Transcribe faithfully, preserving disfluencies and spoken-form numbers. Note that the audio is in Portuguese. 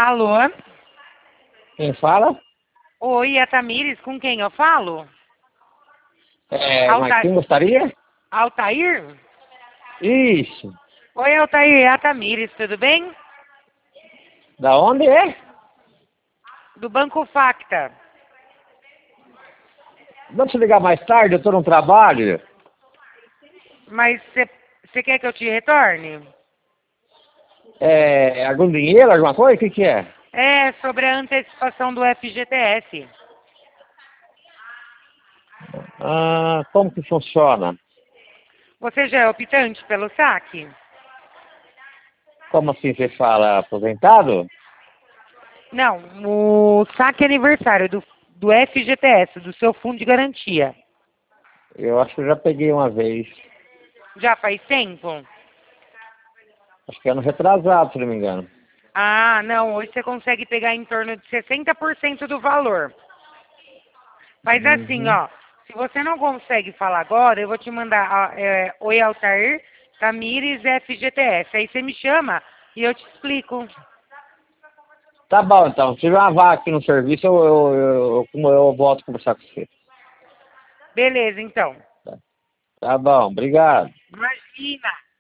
Alô? Quem fala? Oi, é a Tamires, com quem eu falo? É, Alta... mas quem gostaria? Altair? Isso. Oi, Altair, é a Tamires, tudo bem? Da onde é? Do Banco Facta. Vamos te ligar mais tarde, eu tô no trabalho. Mas você quer que eu te retorne? É, algum dinheiro, alguma coisa? O que que é? É, sobre a antecipação do F G T S. Ah, como que funciona? Você já é optante pelo saque? Como assim você fala aposentado? Não, o saque aniversário do, do F G T S, do seu fundo de garantia. Eu acho que eu já peguei uma vez. Já faz tempo? Acho que é ano retrasado, se não me engano. Ah, não, hoje você consegue pegar em torno de sessenta por cento do valor. Mas assim, Uhum. ó, se você não consegue falar agora, eu vou te mandar, ó, é, Oi Altair, Tamires F G T S. Aí você me chama e eu te explico. Tá bom, então. Se tiver uma vaga aqui no serviço, eu, eu, eu, eu, eu volto a conversar com você. Beleza, então. Tá, tá bom, obrigado. Imagina.